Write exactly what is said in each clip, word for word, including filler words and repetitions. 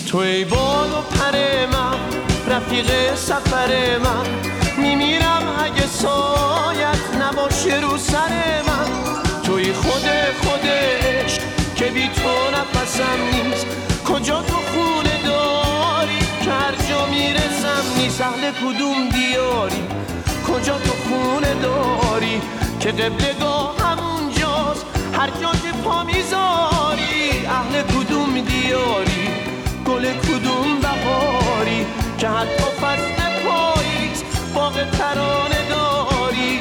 تو ای بال و پر من، رفیق سفر من، میمیرم اگه سایت نباشه رو سر من. توی خود خودش که بی تو نفسم نیست، کجا تو خونه داری که هر جا میرسم نیست. اهل کدوم دیاری، کجا تو خونه داری که قبلگاه همونجاست هر جا که پا میذاری. اهل کدوم دیاری، گل کدوم بهاری که حتی فصل پاییز باغ ترانه داری.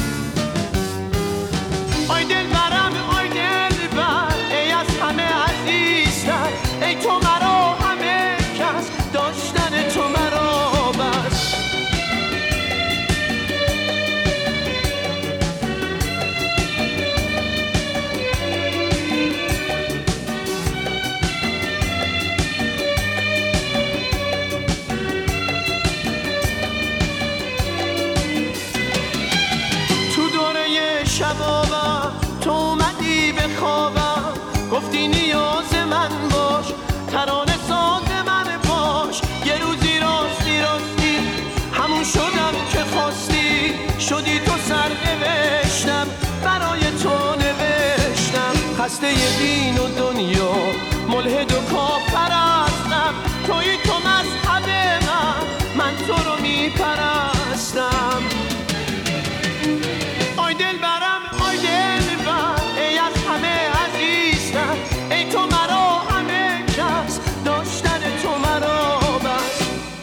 آی دل برم، آی دل بر، ای از همه عزیزتر، ای تو مرا همه کس، داشتن تو مرا بس. شبابم تو اومدی به خوابم، گفتی نیاز من باش، ترانه ساز من باش. یه روزی راستی راستی همون شدم که خواستی، شدی تو سر نوشتم برای تو نوشتم. خسته دین و دنیا، ملحد و کافر هستم، توی تو مذهب من، من تو رو میپرستم. آی دل برم، آی دل بر، ای از همه عزیزتر، ای تو مرا همه کس، داشتن تو مرا بس.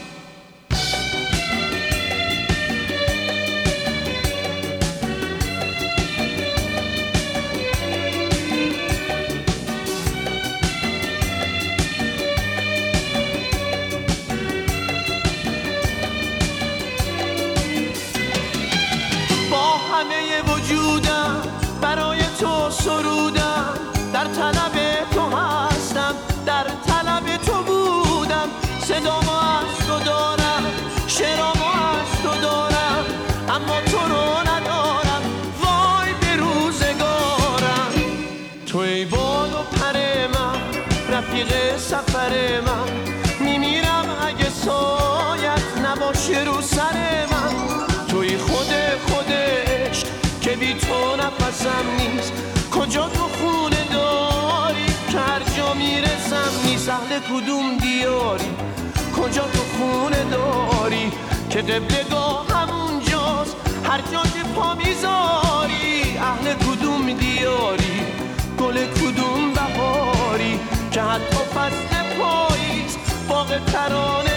همه وجودم برای تو سرودم، در طلب تو هستم، در طلب تو بودم. صدامو از تو دارم، شعرامو از تو دارم، اما تو رو ندارم، وای به روزگارم. تو ای بال و پر من، رفیق سفر من، میمیرم اگه سایت نباشه رو سر من. توی خود خودش که بی تو نفسم نیست، کجا تو خونه داری که هر جا میرسم نیست. اهل کدوم دیاری، کجا تو خونه داری که قبلگاه همونجاست هر جا که پا میذاری. اهل کدوم دیاری، گل کدوم بهاری که حتی فصل پاییز باغ ترانه